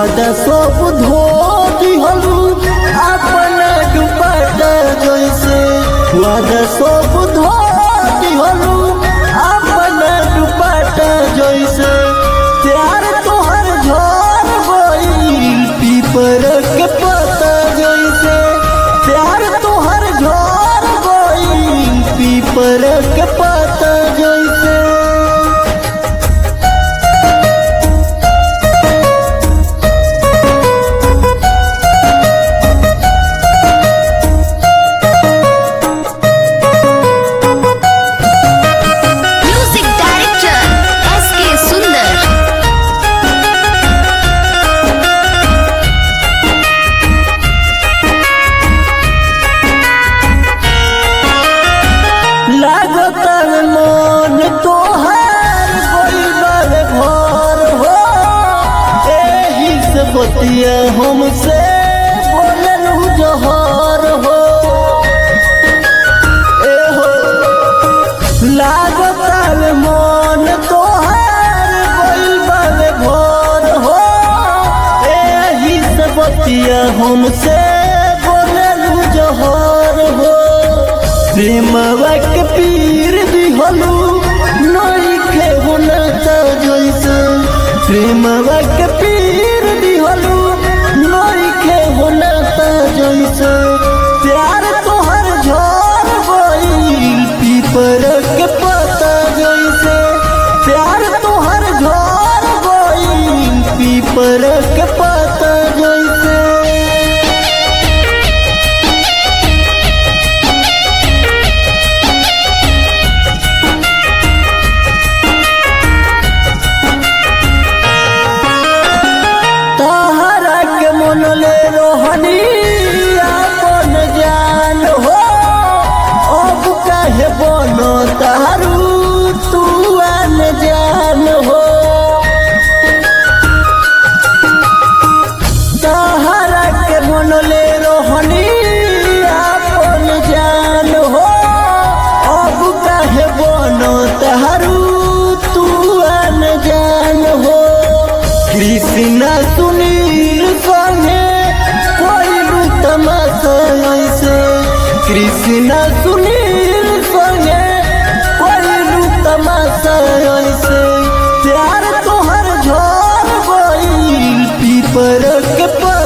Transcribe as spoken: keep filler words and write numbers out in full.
वादा सब धो दिहलू अपन दुपट्टा जैसे वादा सब धो दिहलू अपन दुपट्टा जैसे प्यार तोहर झड़ गइल पीपर के पत्ता जैसे प्यार तोहर झड़ गइल पीपर के पत्ता जैसे। लागता मन तोहार गइल घर हो एही से बतिया हमसे बोललू जहर हो ए हो लागता मन तोहार गइल घर हो एही से बतिया हमसे बोललू जहर हो। प्रेमवा के पीर दिहलू नइखे होनता जैसे प्रेमवा के पीर दिहलू नइखे होनता जैसे प्यार तोहर झड़ गइल पीपर के पत्ता जैसे प्यार तोहर झड़ गइल पीपर के पत्ता जैसे। ले रोहनी अपन जान हो अब काहे बनो तारू तू अन जान हो तहरा के मन ले रोहनी अपन जान हो अब काहे बनो तारू तू अन जान हो। कृष्णा सुनील संगे कोइलू तमाशा ऐसे कृष्णा सुनील संगे कोइलू तमाशा ऐसे प्यार तोहर झड़ गइल पीपर के